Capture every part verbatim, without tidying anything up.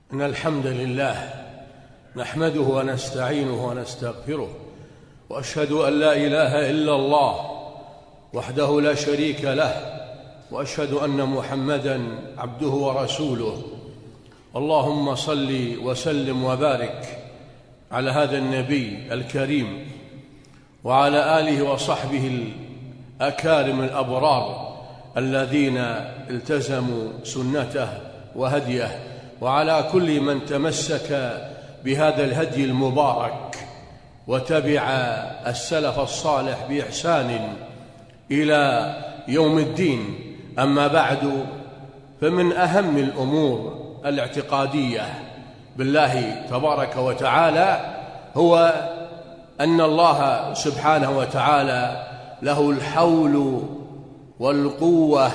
إن الحمد لله نحمده ونستعينه ونستغفره، وأشهد أن لا إله إلا الله وحده لا شريك له، وأشهد أن محمدًا عبده ورسوله. اللهم صل وسلم وبارك على هذا النبي الكريم وعلى آله وصحبه الأكارم الأبرار الذين التزموا سنته وهديه، وعلى كل من تمسك بهذا الهدي المبارك وتبع السلف الصالح بإحسان إلى يوم الدين. أما بعد، فمن أهم الأمور الاعتقادية بالله تبارك وتعالى هو أن الله سبحانه وتعالى له الحول والقوة،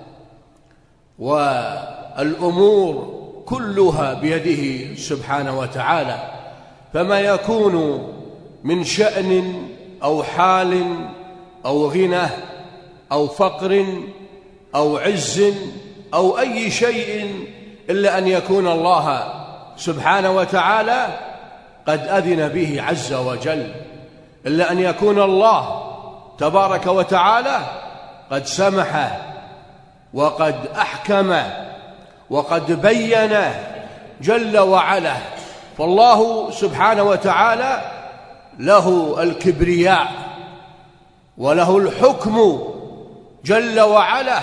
والأمور كلها بيده سبحانه وتعالى، فما يكون من شأن أو حال أو غنى أو فقر أو عز أو أي شيء إلا أن يكون الله سبحانه وتعالى قد أذن به عز وجل، إلا أن يكون الله تبارك وتعالى قد سمح وقد أحكم وقد بين جل وعلا. فالله سبحانه وتعالى له الكبرياء وله الحكم جل وعلا.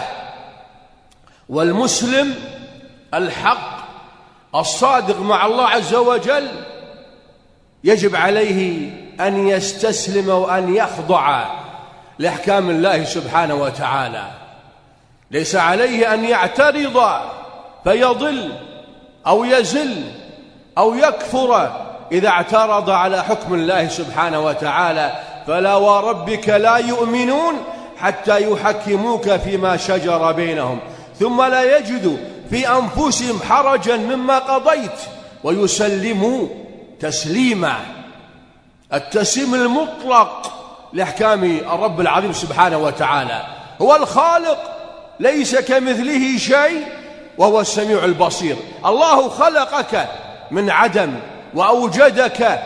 والمسلم الحق الصادق مع الله عز وجل يجب عليه أن يستسلم وأن يخضع لأحكام الله سبحانه وتعالى، ليس عليه أن يعترض فيضل أو يزل أو يكفر إذا اعترض على حكم الله سبحانه وتعالى. فلا وربك لا يؤمنون حتى يحكموك فيما شجر بينهم ثم لا يجدوا في أنفسهم حرجا مما قضيت ويسلموا تسليما. التسليم المطلق لأحكام الرب العظيم سبحانه وتعالى. هو الخالق ليس كمثله شيء وهو السميع البصير. الله خلقك من عدم وأوجدك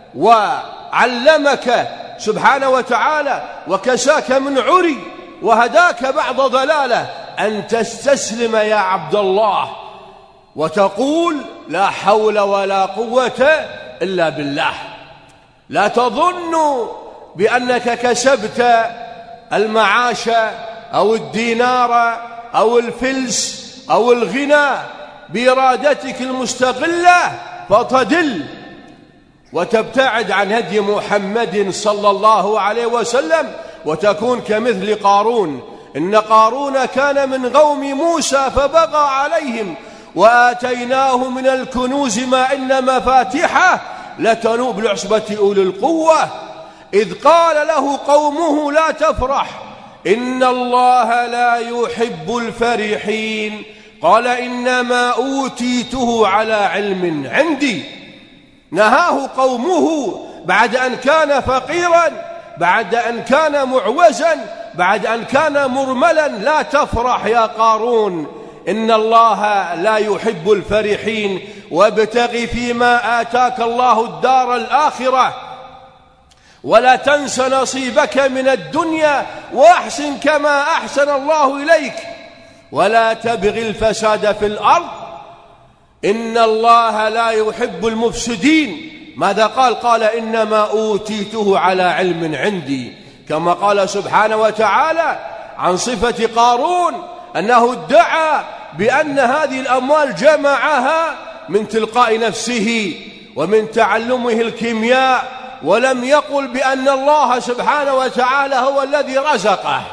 وعلمك سبحانه وتعالى وكساك من عري وهداك بعد ضلاله أن تستسلم يا عبد الله وتقول لا حول ولا قوة إلا بالله. لا تظن بأنك كسبت المعاش أو الدينار أو الفلس أو الغنى بإرادتك المستقلة فتضل وتبتعد عن هدي محمد صلى الله عليه وسلم وتكون كمثل قارون. إن قارون كان من قوم موسى فبغى عليهم وآتيناه من الكنوز ما إن مفاتحه لتنوء بالعصبة أولي القوة إذ قال له قومه لا تفرح إن الله لا يحب الفرحين. قال إنما أوتيته على علم عندي. نهاه قومه بعد أن كان فقيرا، بعد أن كان معوزا، بعد أن كان مرملا. لا تفرح يا قارون، إن الله لا يحب الفرحين، وابتغ فيما آتاك الله الدار الآخرة ولا تنس نصيبك من الدنيا وأحسن كما أحسن الله إليك ولا تبغ الفساد في الأرض إن الله لا يحب المفسدين. ماذا قال؟ قال إنما أوتيته على علم عندي. كما قال سبحانه وتعالى عن صفة قارون أنه ادعى بأن هذه الأموال جمعها من تلقاء نفسه ومن تعلمه الكيمياء، ولم يقل بأن الله سبحانه وتعالى هو الذي رزقه.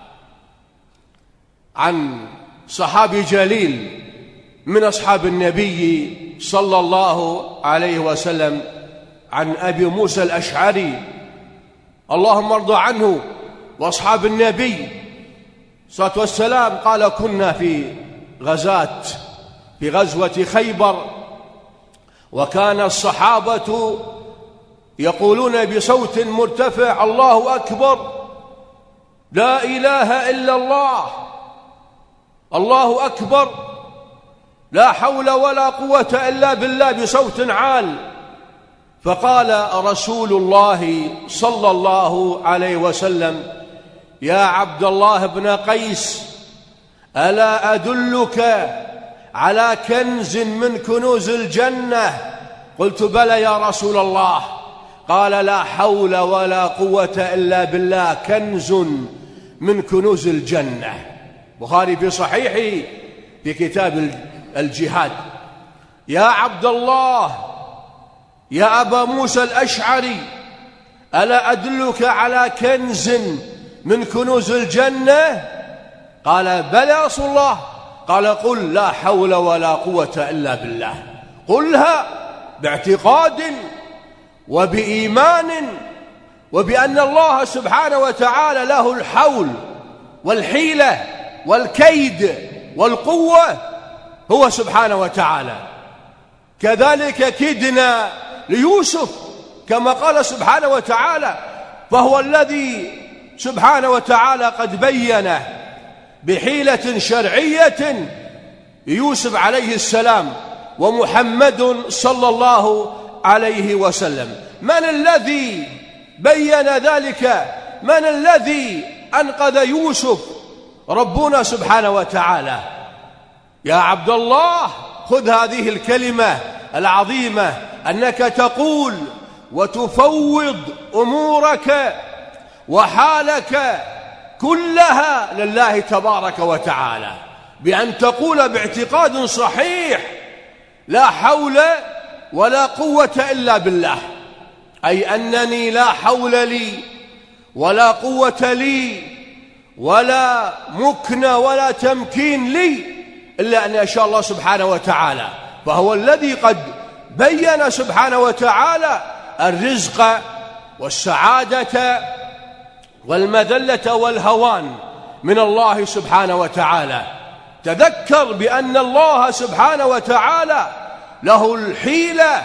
عن صحابي جليل من أصحاب النبي صلى الله عليه وسلم عن أبي موسى الأشعري اللهم ارضى عنه وأصحاب النبي صلى الله عليه وسلم قال كنا في غزاة في غزوة خيبر، وكان الصحابة يقولون بصوت مرتفع الله أكبر لا إله إلا الله الله أكبر. لا حول ولا قوة إلا بالله بصوت عال. فقال رسول الله صلى الله عليه وسلم: يا عبد الله بن قيس، ألا أدلك على كنز من كنوز الجنة؟ قلت: بلى يا رسول الله. قال: لا حول ولا قوة إلا بالله، كنز من كنوز الجنة. بخاري في صحيحه في كتاب الجهاد. يا عبد الله، يا أبا موسى الأشعري، ألا أدلك على كنز من كنوز الجنة؟ قال: بلى يا رسول الله. قال: قل لا حول ولا قوة إلا بالله. قلها باعتقاد وبإيمان وبأن الله سبحانه وتعالى له الحول والحيلة والكيد والقوة هو سبحانه وتعالى. كذلك كدنا ليوسف كما قال سبحانه وتعالى، فهو الذي سبحانه وتعالى قد بينه بحيلة شرعية يوسف عليه السلام ومحمد صلى الله عليه وسلم. من الذي بين ذلك؟ من الذي أنقذ يوسف؟ ربنا سبحانه وتعالى. يا عبد الله، خذ هذه الكلمة العظيمة، أنك تقول وتفوض أمورك وحالك كلها لله تبارك وتعالى، بأن تقول باعتقاد صحيح: لا حول ولا قوة إلا بالله، أي أنني لا حول لي ولا قوة لي ولا مكن ولا تمكين لي إلا أن يشاء الله سبحانه وتعالى. فهو الذي قد بين سبحانه وتعالى الرزق والسعادة والمذلة والهوان من الله سبحانه وتعالى. تذكر بأن الله سبحانه وتعالى له الحيلة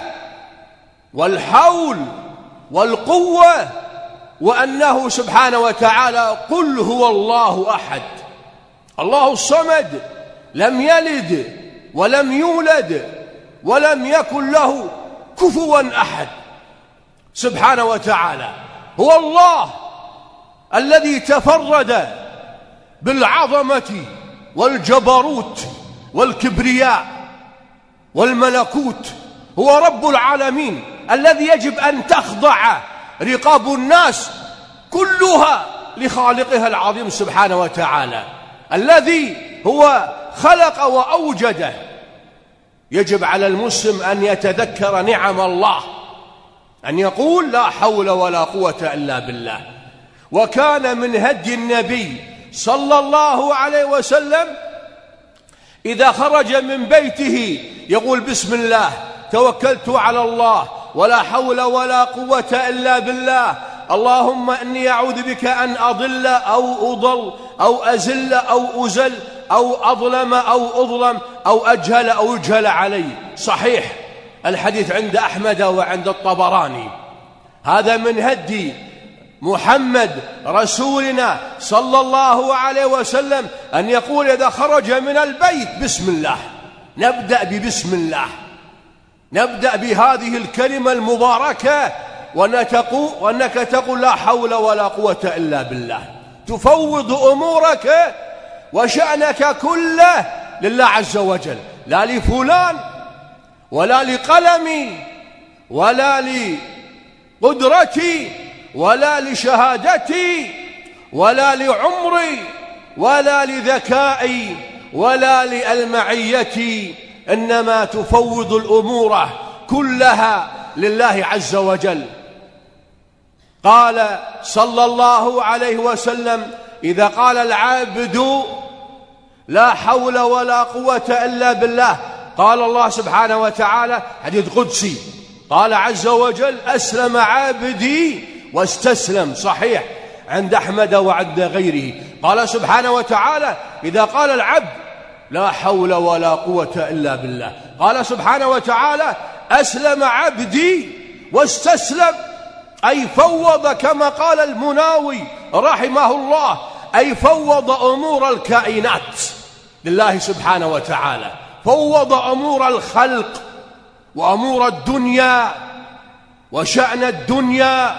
والحول والقوة، وأنه سبحانه وتعالى: قل هو الله أحد الله الصمد، لم يلد ولم يولد ولم يكن له كفوا أحد. سبحانه وتعالى هو الله الذي تفرد بالعظمة والجبروت والكبرياء والملكوت. هو رب العالمين الذي يجب أن تخضع رقاب الناس كلها لخالقها العظيم سبحانه وتعالى، الذي هو خلق وأوجده. يجب على المسلم أن يتذكر نعم الله، أن يقول: لا حول ولا قوة إلا بالله. وكان من هدي النبي صلى الله عليه وسلم إذا خرج من بيته يقول: بسم الله توكلت على الله ولا حول ولا قوة إلا بالله، اللهم إني أعوذ بك أن أضل أو أضل أو أزل أو أزل أو أظلم أو أظلم أو أجهل أو يجهل علي. صحيح الحديث عند أحمد وعند الطبراني. هذا من هدي محمد رسولنا صلى الله عليه وسلم أن يقول إذا خرج من البيت: بسم الله. نبدأ ببسم الله، نبدأ بهذه الكلمة المباركة، وأنك تقول: لا حول ولا قوة إلا بالله. تفوض أمورك وشأنك كله لله عز وجل، لا لفلان ولا لقلمي ولا لقدرتي ولا لشهادتي ولا لعمري ولا لذكائي ولا لألمعيتي، إنما تفوض الأمور كلها لله عز وجل. قال صلى الله عليه وسلم: إذا قال العبد لا حول ولا قوة إلا بالله، قال الله سبحانه وتعالى، حديث قدسي، قال عز وجل: أسلم عبدي واستسلم. صحيح عند أحمد وعند غيره. قال سبحانه وتعالى: إذا قال العبد لا حول ولا قوة إلا بالله، قال سبحانه وتعالى: أسلم عبدي واستسلم، أي فوض، كما قال المناوي رحمه الله، أي فوض أمور الكائنات لله سبحانه وتعالى. فوض أمور الخلق وأمور الدنيا وشأن الدنيا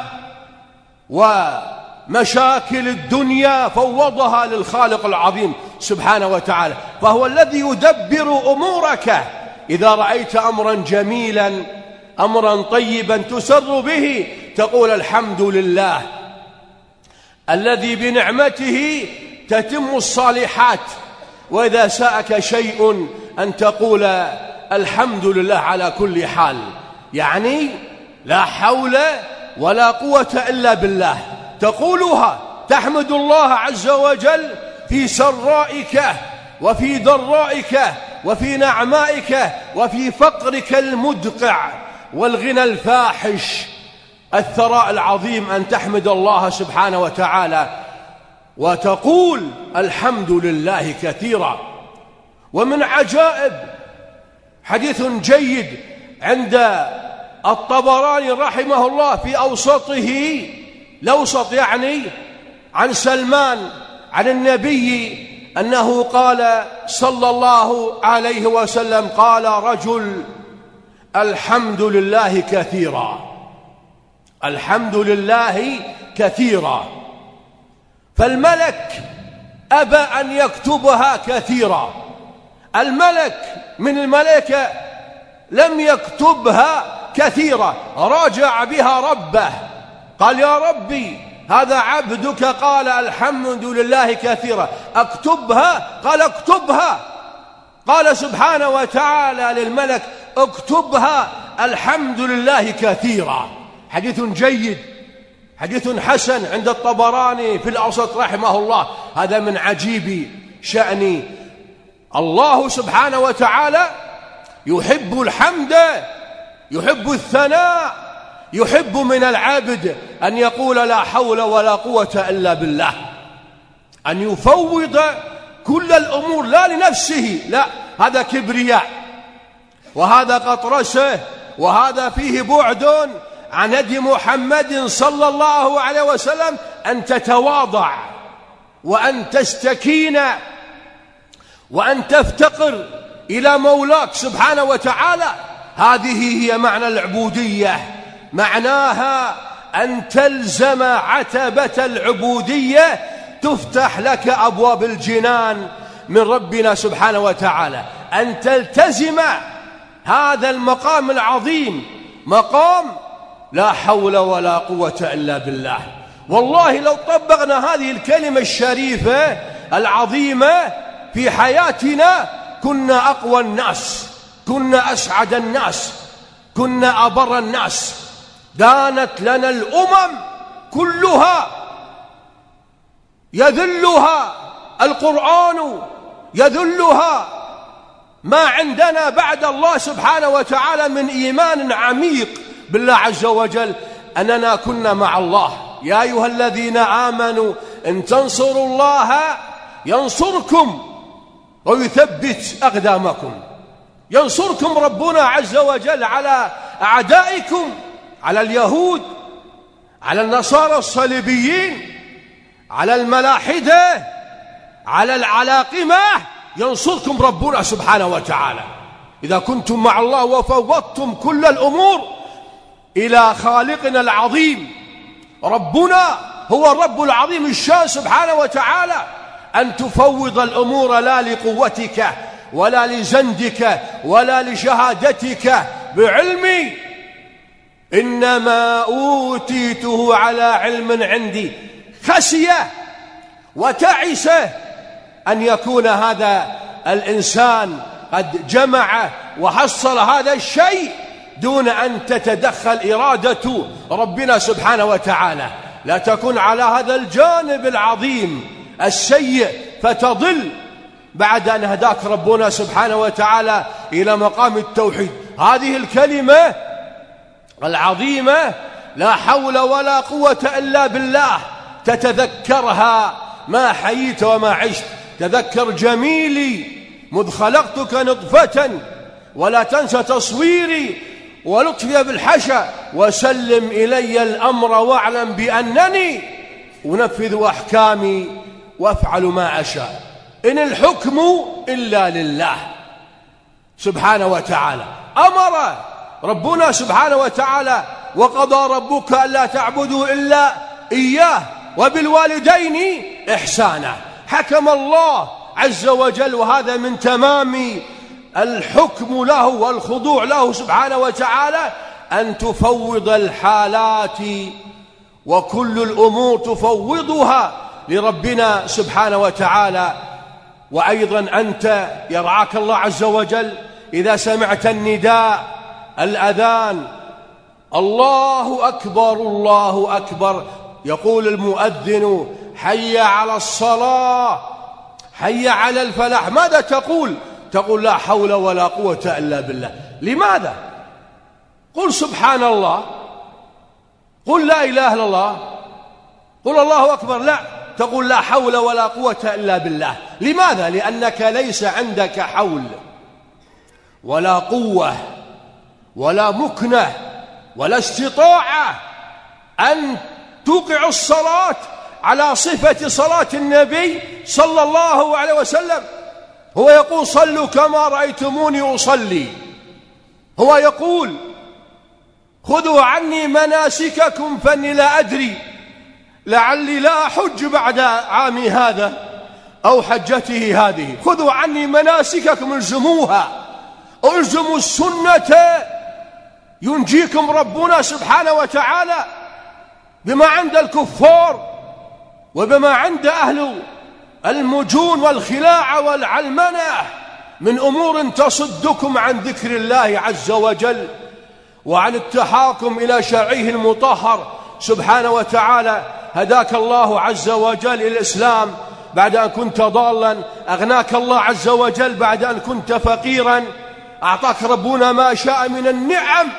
ومشاكل الدنيا، فوضها للخالق العظيم سبحانه وتعالى. فهو الذي يدبر أمورك. إذا رأيت أمرا جميلا، أمرا طيبا تسر به، تقول الحمد لله الذي بنعمته تتم الصالحات. وإذا ساءك شيء أن تقول الحمد لله على كل حال، يعني لا حول ولا قوة إلا بالله. تقولها تحمد الله عز وجل في سرائك وفي ضرائك وفي نعمائك وفي فقرك المدقع والغنى الفاحش. الثراء العظيم أن تحمد الله سبحانه وتعالى وتقول الحمد لله كثيرا. ومن عجائب حديث جيد عند الطبراني رحمه الله في أوسطه، الأوسط يعني، عن سلمان عن النبي أنه قال صلى الله عليه وسلم: قال رجل الحمد لله كثيرا، الحمد لله كثيرا. فالملك أبى أن يكتبها كثيرا. الملك من الملائكة لم يكتبها كثيرا، راجع بها ربه، قال: يا ربي هذا عبدك قال الحمد لله كثيرا، اكتبها؟ قال: اكتبها. قال سبحانه وتعالى للملك: اكتبها الحمد لله كثيرا. حديث جيد، حديث حسن عند الطبراني في الأوسط رحمه الله. هذا من عجيب شأن الله سبحانه وتعالى. يحب الحمد، يحب الثناء، يحب من العبد أن يقول لا حول ولا قوة إلا بالله، أن يفوض كل الأمور لا لنفسه، لا، هذا كبرياء وهذا قطرسه وهذا فيه بعد عن هدي محمد صلى الله عليه وسلم. أن تتواضع وأن تستكين وأن تفتقر إلى مولاك سبحانه وتعالى. هذه هي معنى العبودية، معناها أن تلزم عتبة العبودية تفتح لك أبواب الجنان من ربنا سبحانه وتعالى. أن تلتزم هذا المقام العظيم، مقام لا حول ولا قوة إلا بالله. والله لو طبقنا هذه الكلمة الشريفة العظيمة في حياتنا كنا أقوى الناس، كنا أسعد الناس، كنا أبر الناس. دانت لنا الأمم كلها، يذلها القرآن، يذلها ما عندنا بعد الله سبحانه وتعالى من إيمان عميق بالله عز وجل، أننا كنا مع الله. يا أيها الذين آمنوا إن تنصروا الله ينصركم ويثبت أقدامكم. ينصركم ربنا عز وجل على أعدائكم، على اليهود، على النصارى الصليبيين، على الملاحدة، على العلاقمة. ينصركم ربنا سبحانه وتعالى إذا كنتم مع الله وفوضتم كل الأمور إلى خالقنا العظيم. ربنا هو الرب العظيم الشان سبحانه وتعالى. أن تفوض الأمور لا لقوتك ولا لزندك ولا لشهادتك بعلمي، إنما أوتيته على علم عندي. خشية وتعس أن يكون هذا الإنسان قد جمع وحصل هذا الشيء دون أن تتدخل إرادة ربنا سبحانه وتعالى. لا تكن على هذا الجانب العظيم السيء فتضل بعد أن هداك ربنا سبحانه وتعالى إلى مقام التوحيد. هذه الكلمة العظيمة لا حول ولا قوة إلا بالله تتذكرها ما حييت وما عشت. تذكر جميلي مذ خلقتك نطفة ولا تنسى تصويري ولطفي بالحشا وسلم إلي الأمر واعلم بأنني أنفذ أحكامي وافعل ما أشاء إن الحكم إلا لله. سبحانه وتعالى. أمر ربنا سبحانه وتعالى وقضى ربك ألا تعبدوا إلا إياه وبالوالدين إحسانا. حكم الله عز وجل، وهذا من تمام الحكم له والخضوع له سبحانه وتعالى، أن تفوض الحالات وكل الأمور تفوضها لربنا سبحانه وتعالى. وأيضا أنت يرعاك الله عز وجل إذا سمعت النداء الأذان الله أكبر الله أكبر، يقول المؤذن حي على الصلاة حي على الفلاح، ماذا تقول؟ تقول لا حول ولا قوة إلا بالله. لماذا؟ قل سبحان الله، قل لا إله إلا الله، قل الله أكبر، لا تقول لا حول ولا قوة إلا بالله. لماذا؟ لأنك ليس عندك حول ولا قوة ولا مكنة ولا استطاعة أن توقع الصلاة على صفة صلاة النبي صلى الله عليه وسلم. هو يقول صلوا كما رأيتموني أصلي، هو يقول خذوا عني مناسككم فاني لا أدري لعلي لا أحج بعد عامي هذا أو حجته هذه. خذوا عني مناسككم، الزموها، الزموا السنة ينجيكم ربنا سبحانه وتعالى بما عند الكفار وبما عند أهل المجون والخلاع والعلمنة من أمور تصدكم عن ذكر الله عز وجل وعن التحاكم إلى شرعه المطهر سبحانه وتعالى. هداك الله عز وجل إلى الإسلام بعد أن كنت ضالا، أغناك الله عز وجل بعد أن كنت فقيرا، أعطاك ربنا ما شاء من النعم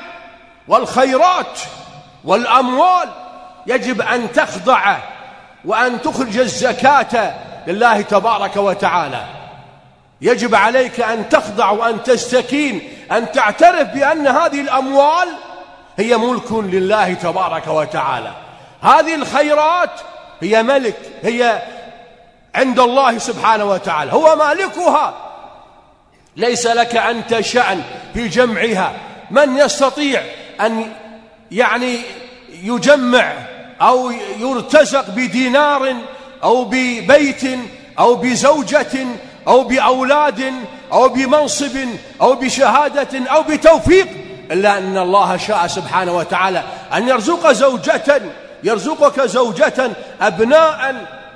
والخيرات والأموال. يجب أن تخضع وأن تخرج الزكاة لله تبارك وتعالى. يجب عليك أن تخضع وأن تستكين، أن تعترف بأن هذه الأموال هي ملك لله تبارك وتعالى. هذه الخيرات هي ملك، هي عند الله سبحانه وتعالى، هو مالكها، ليس لك أنت شأن في جمعها. من يستطيع أن يعني يجمع أو يرتزق بدينار أو ببيت أو بزوجة أو بأولاد أو بمنصب أو بشهادة أو بتوفيق، إلا أن الله شاء سبحانه وتعالى أن يرزق زوجة يرزقك زوجة، أبناء،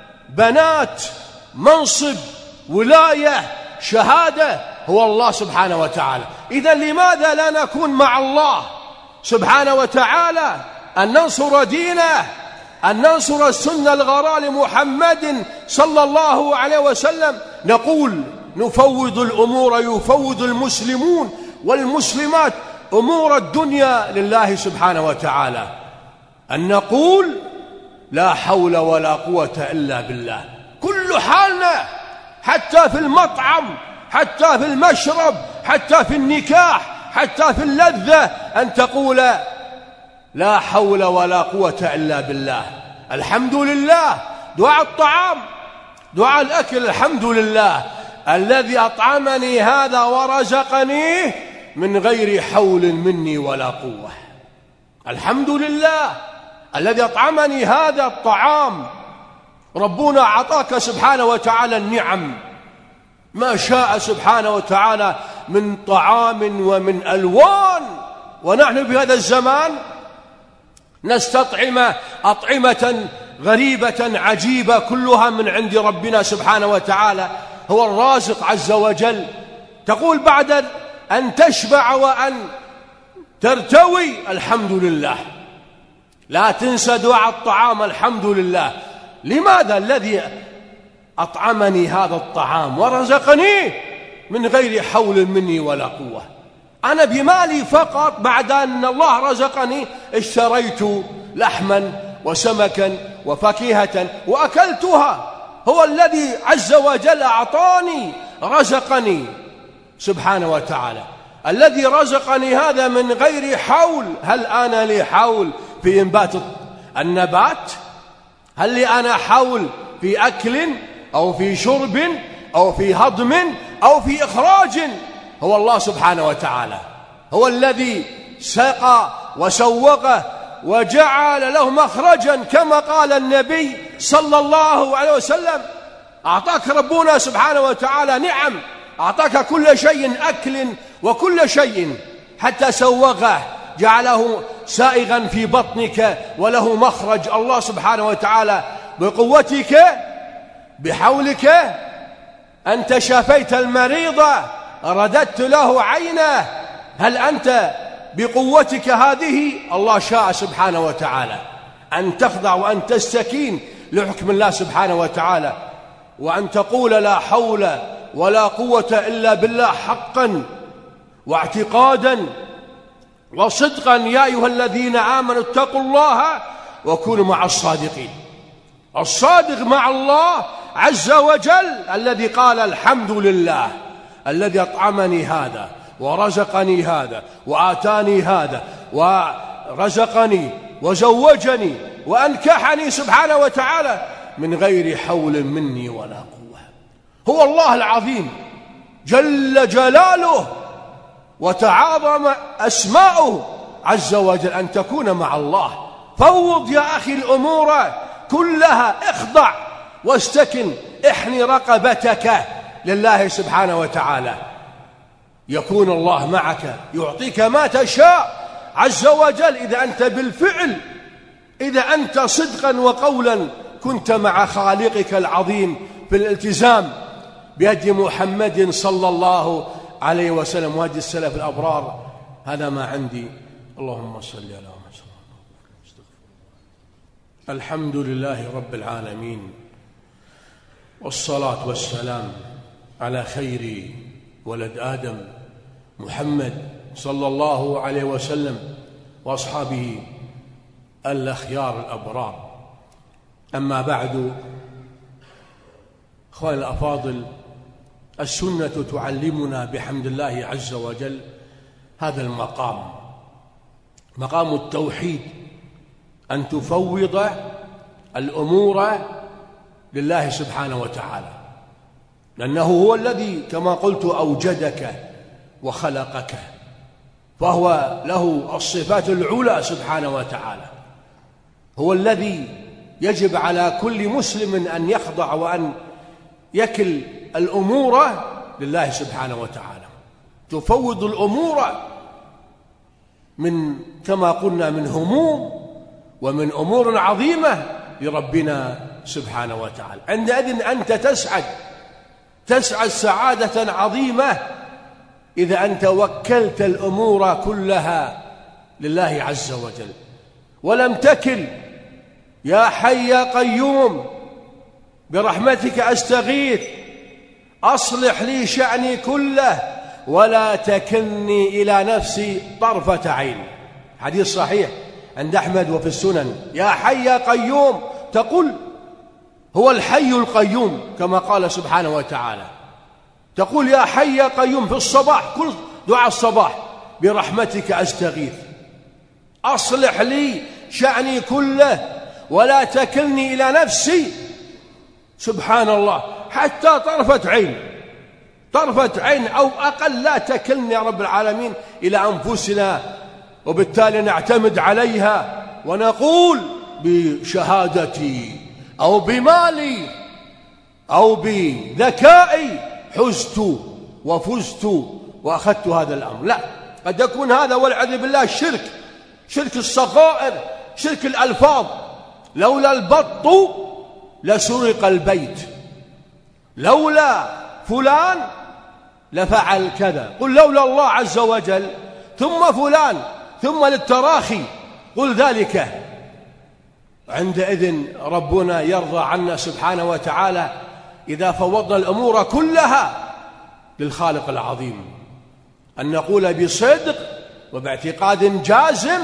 بنات، منصب، ولاية، شهادة، هو الله سبحانه وتعالى. إذن لماذا لا نكون مع الله سبحانه وتعالى، أن ننصر دينه، أن ننصر السنة الغراء لمحمد صلى الله عليه وسلم؟ نقول نفوض الأمور، يفوض المسلمون والمسلمات أمور الدنيا لله سبحانه وتعالى. أن نقول لا حول ولا قوة إلا بالله كل حالنا، حتى في المطعم، حتى في المشرب، حتى في النكاح، حتى في اللذة، أن تقول لا حول ولا قوة إلا بالله. الحمد لله، دعاء الطعام، دعاء الأكل، الحمد لله الذي أطعمني هذا ورزقنيه من غير حول مني ولا قوة. الحمد لله الذي أطعمني هذا الطعام. ربنا أعطاك سبحانه وتعالى النعم ما شاء سبحانه وتعالى من طعام ومن ألوان، ونحن في هذا الزمان نستطعم أطعمة غريبة عجيبة كلها من عند ربنا سبحانه وتعالى، هو الرازق عز وجل. تقول بعد أن تشبع وأن ترتوي الحمد لله، لا تنسى دعاء الطعام، الحمد لله. لماذا؟ الذي أطعمني هذا الطعام ورزقني من غير حول مني ولا قوة. أنا بمالي فقط بعد أن الله رزقني اشتريت لحما وسمكا وفاكهة وأكلتها. هو الذي عز وجل أعطاني، رزقني سبحانه وتعالى، الذي رزقني هذا من غير حول. هل أنا لي حول في إنبات النبات؟ هل لي أنا حول في أكل أو في شرب أو في هضم أو في إخراج؟ هو الله سبحانه وتعالى، هو الذي سقى وسوقه وجعل له مخرجا كما قال النبي صلى الله عليه وسلم. أعطاك ربنا سبحانه وتعالى نعم، أعطاك كل شيء أكل وكل شيء، حتى سوغه جعله سائغا في بطنك وله مخرج. الله سبحانه وتعالى بقوتك بحولك أنت شافيت المريض رددت له عينه. هل أنت بقوتك هذه؟ الله شاء سبحانه وتعالى أن تخضع وأن تستكين لحكم الله سبحانه وتعالى، وأن تقول لا حول ولا قوة إلا بالله حقا واعتقادا وصدقا. يا أيها الذين آمنوا اتقوا الله وكونوا مع الصادقين. الصادق مع الله عز وجل الذي قال الحمد لله الذي أطعمني هذا ورزقني هذا وآتاني هذا ورزقني وزوجني وأنكحني سبحانه وتعالى من غير حول مني ولا قوة. هو الله العظيم جل جلاله وتعاظم أسماؤه عز وجل أن تكون مع الله. فوض يا أخي الأمور كلها، اخضع واستكن، احني رقبتك لله سبحانه وتعالى. يكون الله معك يعطيك ما تشاء عز وجل إذا أنت بالفعل، إذا أنت صدقا وقولا كنت مع خالقك العظيم في الالتزام بهدي محمد صلى الله عليه وسلم وهدي السلف الأبرار. هذا ما عندي. اللهم صل على محمد. الحمد لله رب العالمين، والصلاة والسلام على خير ولد آدم محمد صلى الله عليه وسلم وأصحابه الأخيار الأبرار. أما بعد، أخواني الأفاضل، السنة تعلمنا بحمد الله عز وجل هذا المقام، مقام التوحيد، أن تفوض الأمور لله سبحانه وتعالى، لأنه هو الذي كما قلت أوجدك وخلقك، فهو له الصفات العلى سبحانه وتعالى. هو الذي يجب على كل مسلم أن يخضع وأن يكل الأمور لله سبحانه وتعالى. تفوض الأمور من كما قلنا من هموم ومن أمور عظيمة لربنا سبحانه وتعالى. عندئذ أنت تسعد تسعد سعادة عظيمة إذا أنت وكلت الأمور كلها لله عز وجل ولم تكل. يا حي يا قيوم برحمتك أستغيث أصلح لي شأني كله ولا تكلني إلى نفسي طرفة عين. حديث صحيح عند أحمد وفي السنن. يا حي يا قيوم تقول هو الحي القيوم كما قال سبحانه وتعالى. تقول يا حي يا قيوم في الصباح، كل دعاء الصباح برحمتك أستغيث أصلح لي شأني كله ولا تكلني إلى نفسي. سبحان الله، حتى طرفة عين طرفة عين أو أقل لا تكلني يا رب العالمين إلى أنفسنا، وبالتالي نعتمد عليها ونقول بشهادتي أو بمالي أو بذكائي حزت وفزت وأخذت هذا الأمر. لا، قد يكون هذا والعياذ بالله شرك شرك الصغائر، شرك الألفاظ. لولا البط لسرق البيت، لولا فلان لفعل كذا. قل لولا الله عز وجل ثم فلان ثم للتراخي قل ذلك. عندئذ ربنا يرضى عنا سبحانه وتعالى إذا فوضنا الأمور كلها للخالق العظيم، أن نقول بصدق وباعتقاد جازم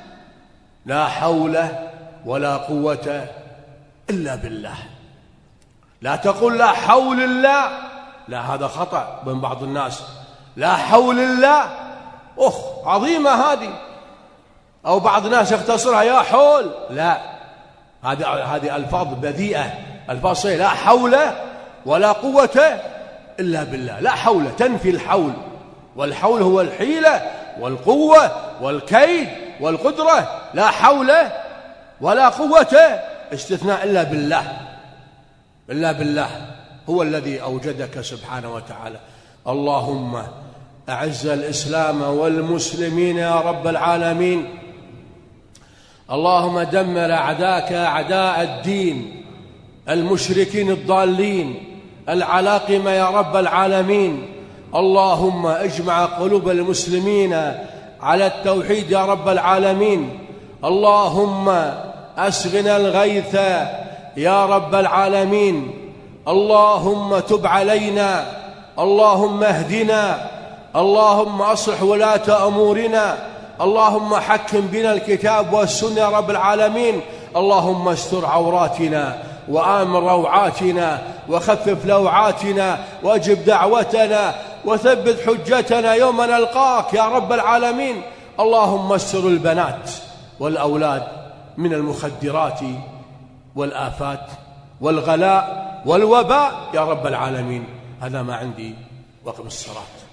لا حول ولا قوة إلا بالله. لا تقول لا حول الله، لا، هذا خطأ من بعض الناس. لا حول الله أخ عظيمة هذه، أو بعض الناس يختصرها يا حول. لا، هذه هذه ألفاظ بذيئة، ألفاظ صحيحة. لا حول ولا قوة إلا بالله. لا حول تنفي الحول، والحول هو الحيلة والقوة والكيد والقدرة. لا حول ولا قوة استثناء إلا بالله، إلا بالله هو الذي أوجدك سبحانه وتعالى. اللهم أعز الإسلام والمسلمين يا رب العالمين. اللهم دمر أعداءك أعداء الدين المشركين الضالين العلاقمة يا رب العالمين. اللهم اجمع قلوب المسلمين على التوحيد يا رب العالمين. اللهم أسغنا الغيث يا رب العالمين. اللهم تب علينا، اللهم اهدنا، اللهم أصلح ولاة أمورنا، اللهم حكم بنا الكتاب والسنة يا رب العالمين. اللهم استر عوراتنا وآمن روعاتنا وخفف لوعاتنا واجب دعوتنا وثبت حجتنا يوم نلقاك يا رب العالمين. اللهم استر البنات والأولاد من المخدرات والآفات والغلاء والوباء يا رب العالمين. هذا ما عندي، وقم الصلاة.